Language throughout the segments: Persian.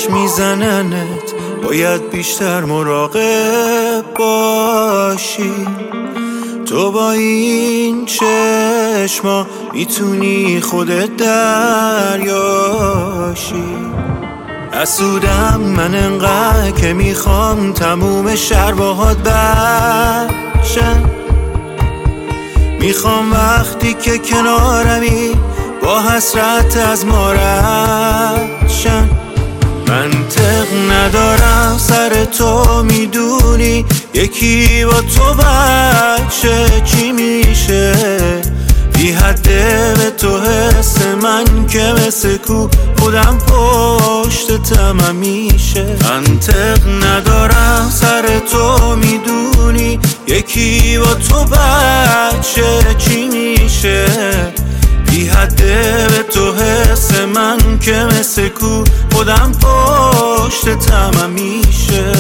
آتش میزننت، باید بیشتر مراقب باشی. تو با این چشما میتونی خودت دریاشی. حسودم من انقدر که میخوام تموم شهر باهات بشن. میخوام وقتی که کنارمی با حسرت از ما رد شن. منطق ندارم سر تو میدونی، یکی با تو بچه چی میشه؟ بی حده به تو حس من که مثل کو خودم پشتتم میشه. منطق ندارم سر تو میدونی، یکی با تو بچه چی میشه؟ بی حده به تو حس من که مثل کو خودم پشتتم میشه.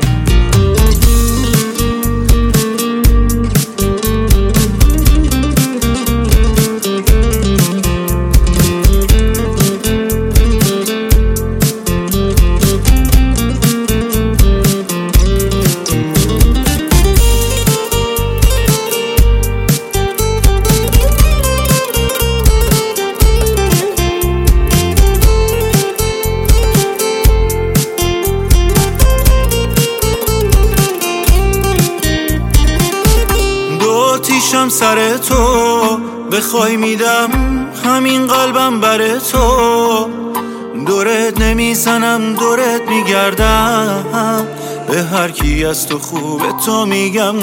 آتیشم سر تو بخوای میدم همین قلبم بر تو. دورت نمیزنم دورت میگردم، به هر کی از تو خوبه تو میگم.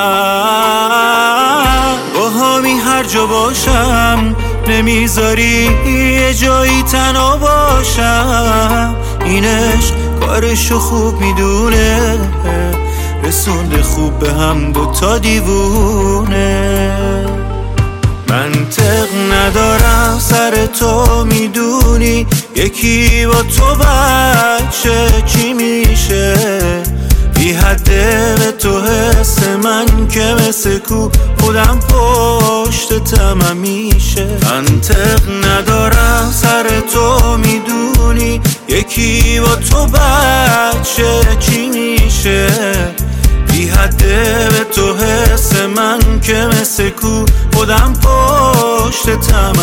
من با همی هر جا باشم نمیذاری یه جایی تنها باشم. اینش کارشو خوب میدونه، رسونده خوب به هم دوتا دیوونه. منطق ندارم سر تو میدونی، یکی با تو بچه چی میشه؟ بی حده به تو حس من که مثل کو خودم پشتتم میشه. منطق ندارم سر تو میدونی، یکی با تو بچه چی میشه؟ بی حده به تو حس من که مثل کو خودم پشتتم